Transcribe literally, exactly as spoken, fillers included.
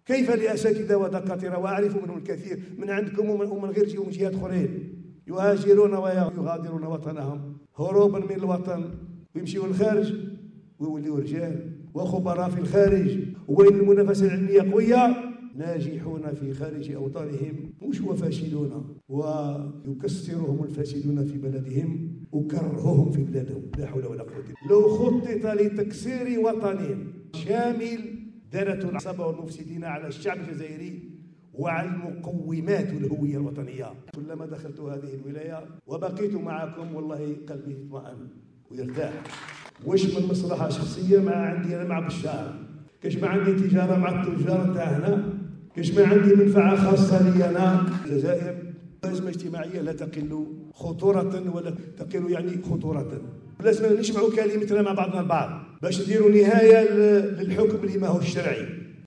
كيف لأساتذة ودكاترة وأعرف منهم الكثير من عندكم ومن غير ومن جهات أخرين يهاجرون ويغادرون وطنهم هروبا من الوطن ويمشيوا للخارج ويوليوا رجال وخبراء في الخارج، وين المنافسة العلمية قوية ناجحون في خارج أوطانهم، مش وفاشلون ويكسرهم الفاسدون في بلدهم وكرههم في بلادهم. لا حول ولا قوة. لو خطط لتكسير وطن شامل دارت العصابة والمفسدين على الشعب الجزائري وعلى المقومات الهوية الوطنية. كلما دخلت هذه الولاية وبقيت معكم والله قلبي يطمئن ويرتاح. واش من مصلحة شخصية ما عندي أنا مع بشار، كاش ما عندي تجارة مع التجار نتاع هنا، كاش ما عندي منفعة خاصة لي أنا. الجزائر أزمة اجتماعية لا تقل خطورة ولا تقل يعني خطورة. لازم نجمعوا كلمتنا مع بعضنا البعض باش نديروا نهاية للحكم اللي ما هو الشرعي.